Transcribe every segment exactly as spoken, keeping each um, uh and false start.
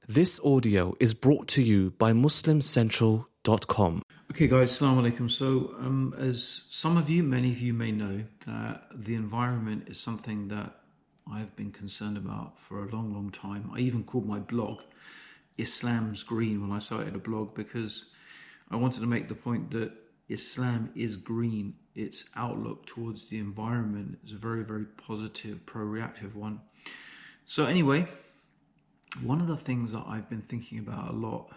This audio is brought to you by muslim central dot com. Okay guys, Assalamu alaikum. So um, as some of you, many of you may know, that the environment is something that I've been concerned about for a long, long time. I even called my blog Islam's Green when I started a blog, because I wanted to make the point that Islam is green. Its outlook towards the environment is a very, very positive, pro-reactive one. So anyway, one of the things that I've been thinking about a lot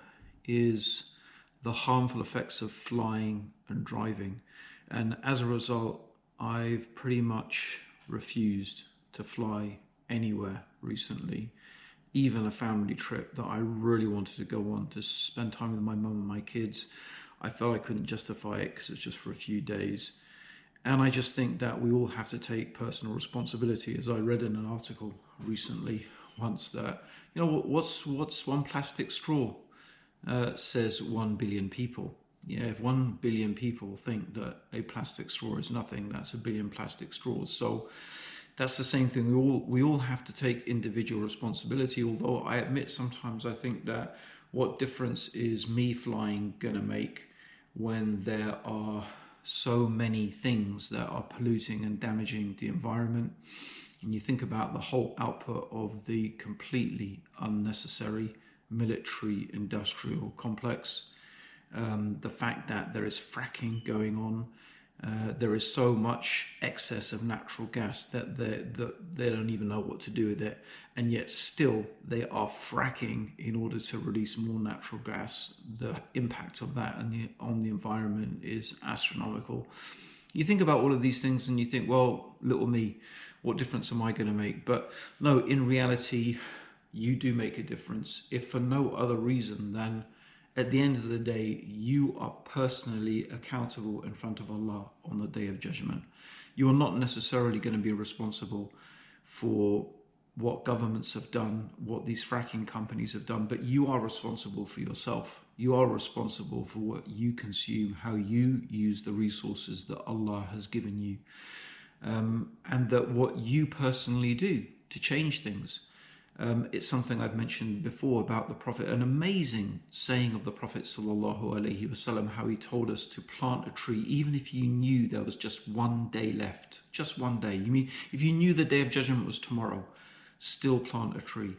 is the harmful effects of flying and driving. And as a result, I've pretty much refused to fly anywhere recently, even a family trip that I really wanted to go on to spend time with my mum and my kids. I felt I couldn't justify it because it's just for a few days. And I just think that we all have to take personal responsibility. As I read in an article recently once that, you know, what's what's one plastic straw? Uh, says one billion people. Yeah, if one billion people think that a plastic straw is nothing, that's a billion plastic straws. So that's the same thing. We all we all have to take individual responsibility. Although I admit sometimes I think that what difference is me flying gonna make when there are so many things that are polluting and damaging the environment? And you think about the whole output of the completely unnecessary military industrial complex, um, the fact that there is fracking going on, uh, there is so much excess of natural gas that they, that they don't even know what to do with it, and yet still they are fracking in order to release more natural gas. The impact of that on the, on the environment is astronomical. You think about all of these things and you think, well, little me, what difference am I going to make? But no, in reality, you do make a difference, if for no other reason than at the end of the day, you are personally accountable in front of Allah on the Day of Judgment. You are not necessarily going to be responsible for what governments have done, what these fracking companies have done, but you are responsible for yourself. You are responsible for what you consume, how you use the resources that Allah has given you, um, and that what you personally do to change things. Um, it's something I've mentioned before about the Prophet, an amazing saying of the Prophet sallallahu alaihi wasallam, how he told us to plant a tree even if you knew there was just one day left, just one day. You mean if you knew the Day of Judgment was tomorrow, still plant a tree.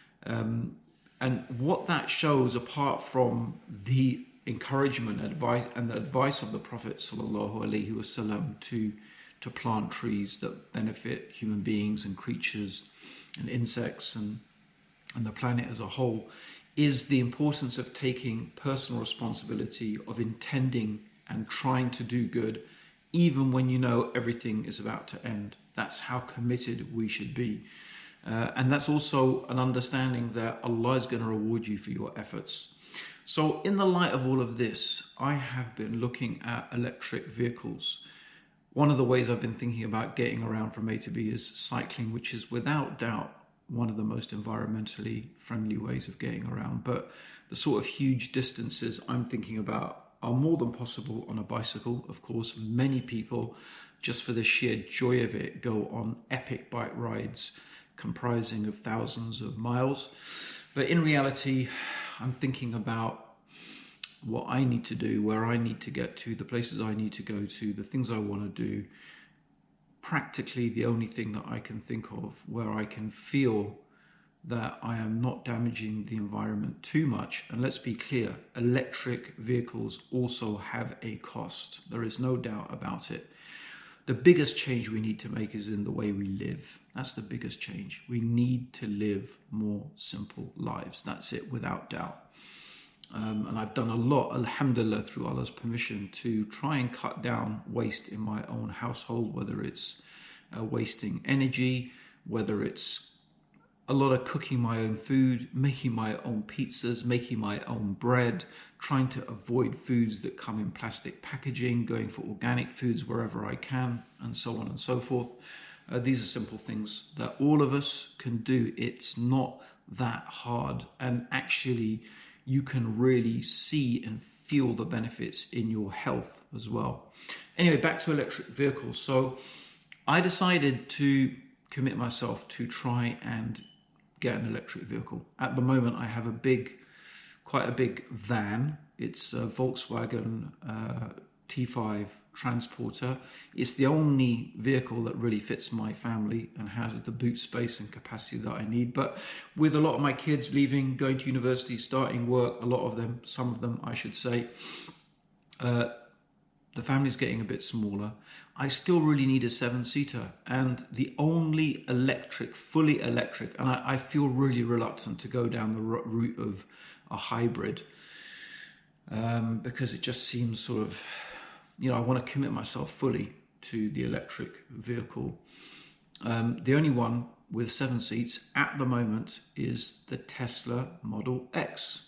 Um, and what that shows, apart from the encouragement, advice, and the advice of the Prophet sallallahu alaihi wasallam to to plant trees that benefit human beings and creatures and insects and, and the planet as a whole, is the importance of taking personal responsibility, of intending and trying to do good, even when you know everything is about to end. That's how committed we should be. Uh, and that's also an understanding that Allah is going to reward you for your efforts. So in the light of all of this, I have been looking at electric vehicles. One of the ways I've been thinking about getting around from A to B is cycling, which is without doubt one of the most environmentally friendly ways of getting around. But the sort of huge distances I'm thinking about are more than possible on a bicycle. Of course, many people, just for the sheer joy of it, go on epic bike rides comprising of thousands of miles. But in reality, I'm thinking about what I need to do, where I need to get to, the places I need to go to, the things I want to do. Practically the only thing that I can think of where I can feel that I am not damaging the environment too much. And let's be clear, electric vehicles also have a cost. There is no doubt about it. The biggest change we need to make is in the way we live. That's the biggest change. We need to live more simple lives. That's it, without doubt. Um, and I've done a lot, alhamdulillah, through Allah's permission, to try and cut down waste in my own household, whether it's uh, wasting energy, whether it's a lot of cooking my own food, making my own pizzas, making my own bread, trying to avoid foods that come in plastic packaging, going for organic foods wherever I can, and so on and so forth. Uh, these are simple things that all of us can do. It's not that hard, and actually you can really see and feel the benefits in your health as well. Anyway, back to electric vehicles. So I decided to commit myself to try and get an electric vehicle. At the moment, I have a big, quite a big van. It's a Volkswagen uh, T five Transporter. It's the only vehicle that really fits my family and has the boot space and capacity that I need. But with a lot of my kids leaving, going to university, starting work, a lot of them, some of them I should say, uh, the family's getting a bit smaller. I still really need a seven-seater, and the only electric, fully electric, and I, I feel really reluctant to go down the route of a hybrid um, because it just seems sort of, you know, I want to commit myself fully to the electric vehicle. Um, the only one with seven seats at the moment is the Tesla Model X.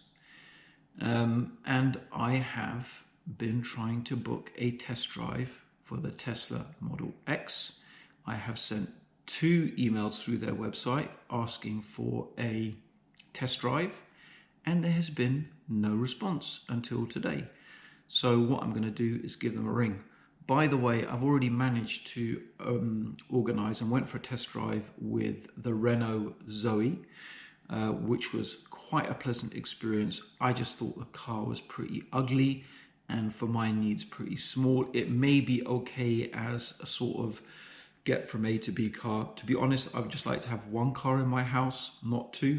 Um, and I have been trying to book a test drive for the Tesla Model X. I have sent two emails through their website asking for a test drive, and there has been no response until today. So what I'm going to do is give them a ring. By the way, I've already managed to um, organize and went for a test drive with the Renault Zoe, uh, which was quite a pleasant experience. I just thought the car was pretty ugly and for my needs pretty small. It may be okay as a sort of get from A to B car. To be honest, I would just like to have one car in my house, not two.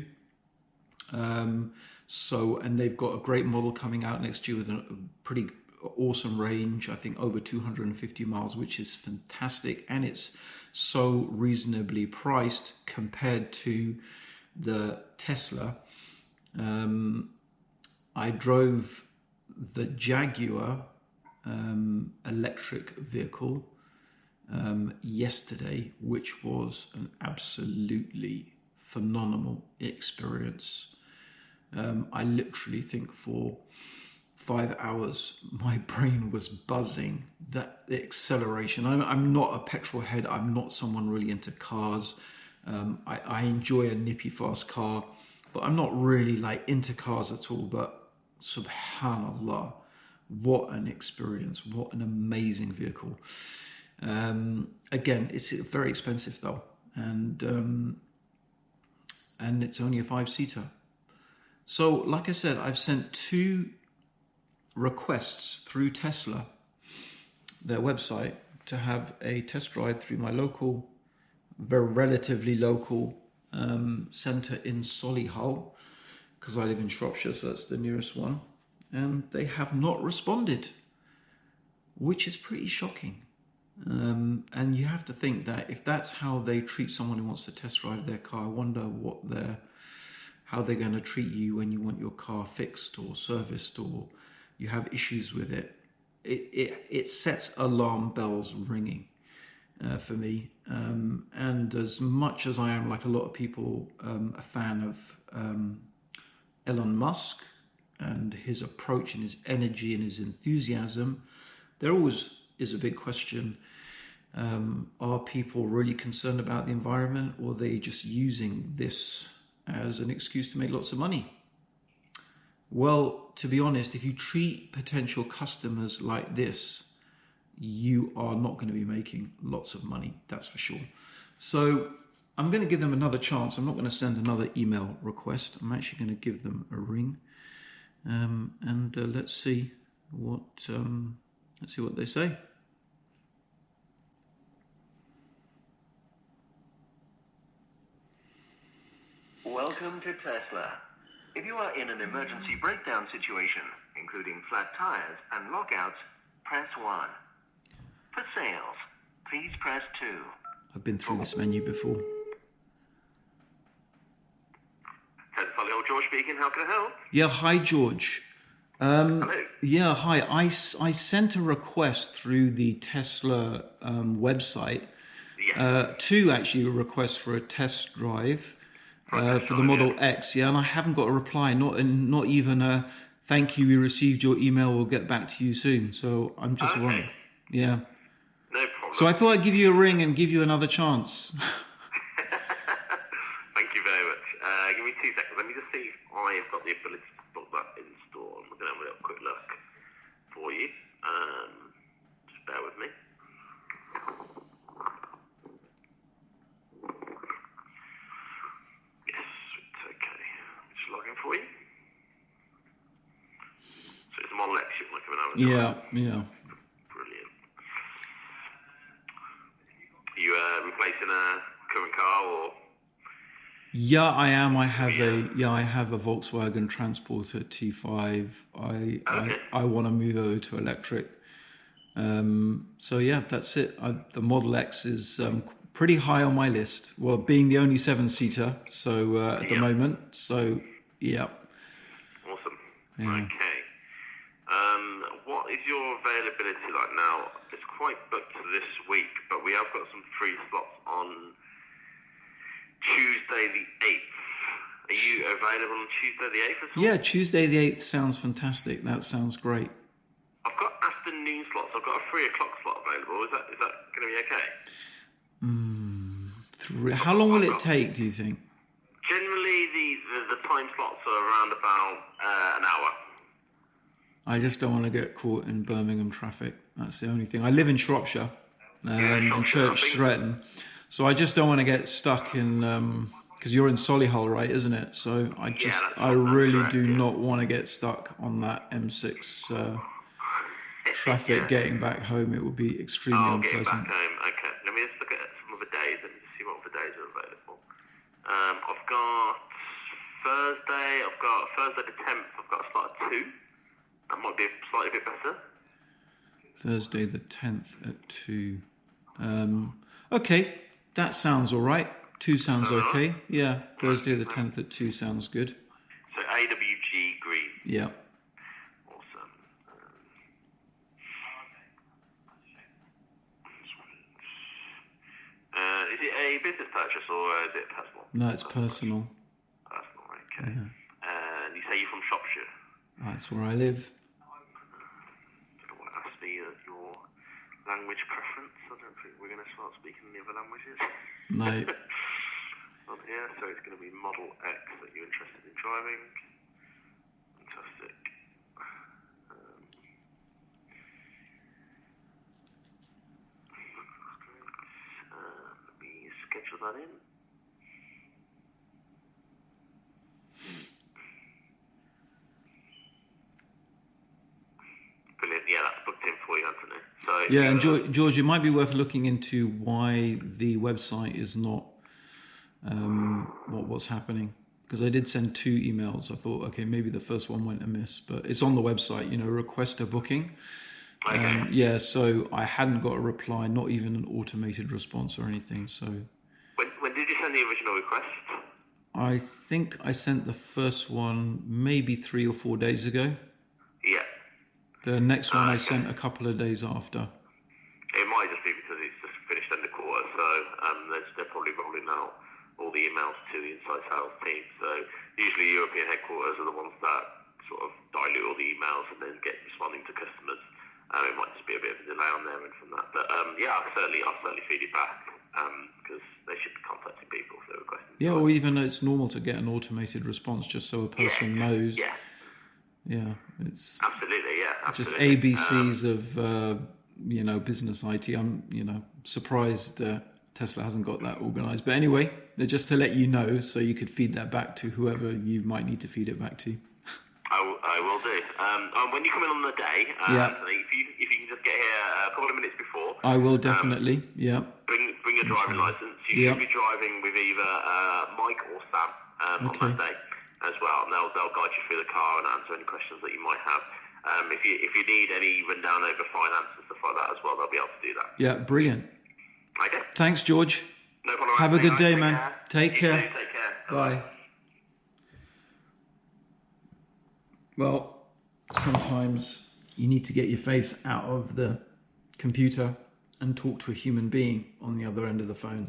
Um, so, and they've got a great model coming out next year with a pretty awesome range, I think over two hundred fifty miles, which is fantastic. And it's so reasonably priced compared to the Tesla. Um, I drove the Jaguar um, electric vehicle um, yesterday, which was an absolutely phenomenal experience. Um, I literally think for five hours, my brain was buzzing. That the acceleration. I'm, I'm not a petrol head. I'm not someone really into cars. Um, I, I enjoy a nippy fast car, but I'm not really like into cars at all. But subhanallah, what an experience. What an amazing vehicle. Um, again, it's very expensive though. And, um, and it's only a five-seater. So, like I said, I've sent two requests through Tesla, their website, to have a test drive through my local, very relatively local um, centre in Solihull, because I live in Shropshire, so that's the nearest one. And they have not responded, which is pretty shocking. Um, and you have to think that if that's how they treat someone who wants to test drive their car, I wonder what they're how they're going to treat you when you want your car fixed or serviced or you have issues with it. It it, it sets alarm bells ringing uh, for me. Um, and as much as I am, like a lot of people, um, a fan of um, Elon Musk and his approach and his energy and his enthusiasm, there always is a big question. Um, are people really concerned about the environment, or are they just using this as an excuse to make lots of money? Well, to be honest, if you treat potential customers like this, you are not going to be making lots of money, that's for sure. So I'm going to give them another chance. I'm not going to send another email request. I'm actually going to give them a ring, um, and uh, let's see what um, let's see what they say. Welcome to Tesla. If you are in an emergency breakdown situation, including flat tires and lockouts, press one. For sales, please press two. I've been through this menu before. Tesla, George speaking. How can I help? Yeah, hi, George. Um, Hello. Yeah, hi. I, I sent a request through the Tesla um, website. Yes. Uh, two, actually, requests for a test drive. Uh, for the Model X, yeah, and I haven't got a reply, not and not even a thank you, we received your email, we'll get back to you soon. So I'm just Okay. worried. Yeah. No problem. So I thought I'd give you a ring and give you another chance. Thank you very much. Uh, give me two seconds. Let me just see if I've got the ability to book that in store. I'm going to have a little quick look for you. Um, just bear with me. Yes, Yeah, yeah. Brilliant. Are you uh, replacing a current car or? Yeah, I am. I have a yeah, I have a Volkswagen Transporter T five. I Okay. I, I want to move over to electric. Um, so yeah, that's it. I, the Model X is um, pretty high on my list. Well, being the only seven-seater, so uh, at the Yep. moment. So yeah. Awesome. Yeah. Okay. Um, what is your availability like now? It's quite booked this week, but we have got some free slots on Tuesday the eighth. Are you available on Tuesday the eighth at all? Yeah, Tuesday the eighth sounds fantastic. That sounds great. I've got afternoon slots. I've got a three o'clock slot available. Is that is that going to be okay? Three, how long will it take, do you think? Generally, the, the, the time slots are around about uh, an hour. I just don't want to get caught in Birmingham traffic. That's the only thing. I live in Shropshire, um, in Shropshire, I Church think. Stretton. So I just don't want to get stuck in, because you're in Solihull, right, isn't it? So I just, that's I not- that's really correct, do yeah. not want to get stuck on that M six uh, traffic getting back home. It would be extremely Oh, getting unpleasant. back home. Okay. Let me just look at some other days. Let me just see what other days are available. Um, I've got Thursday. I've got Thursday the tenth. I've got a slot at two. That might be slightly bit better. Thursday the tenth at two. Um, okay, that sounds all right. two sounds okay. Yeah, Thursday the tenth at two sounds good. So A W G Green. Yeah. Awesome. Um, uh, is it a business purchase or is it personal? No, it's personal. Personal, okay. And you say you're from Shropshire. That's where I live. Don't know what asked me uh, your language preference. I don't think we're going to start speaking the other languages. No. On here, so it's going to be Model X that you're interested in driving. Fantastic. Um, uh, let me schedule that in. Brilliant. Yeah, that's booked in for you, Anthony. So if Yeah, you, and uh, George, George, it might be worth looking into why the website is not um, what what's happening. Because I did send two emails. I thought, okay, maybe the first one went amiss, but it's on the website. You know, request a booking. Okay. Um, yeah, so I hadn't got a reply, not even an automated response or anything. So when, when did you send the original request? I think I sent the first one maybe three or four days ago. Yeah. The next one I Okay. sent a couple of days after. It might just be because it's just finished end of quarter, so um, they're, they're probably rolling out all the emails to the inside sales team. So usually European headquarters are the ones that sort of dilute all the emails and then get responding to customers. Um, it might just be a bit of a delay on their end from that. But um, yeah, I'll certainly, I'll certainly feed it back because they should be contacting people if they're requesting. Yeah, or even it's normal to get an automated response just so a person yeah. knows. Yeah, Yeah, it's absolutely, yeah. just Absolutely. A B Um, Cs of uh, you know business I T. I'm you know surprised uh, Tesla hasn't got that organised. But anyway, they're just to let you know so you could feed that back to whoever you might need to feed it back to. I will, I will do. Um, um, when you come in on the day, uh, Yeah. Anthony, if you if you can just get here a couple of minutes before, I will definitely. Yeah. bring bring your driving license. You Yeah. should be driving with either uh, Mike or Sam um, Okay. on that day as well, and they'll they'll guide you through the car and answer any questions that you might have. Um, if you if you need any rundown over finance and stuff like that as well, they'll be able to do that. Yeah, brilliant. Okay. Thanks, George. No problem. Have a Anthony. good day, Take man. care. Take You care. too. Take care. Bye. Well, sometimes you need to get your face out of the computer and talk to a human being on the other end of the phone.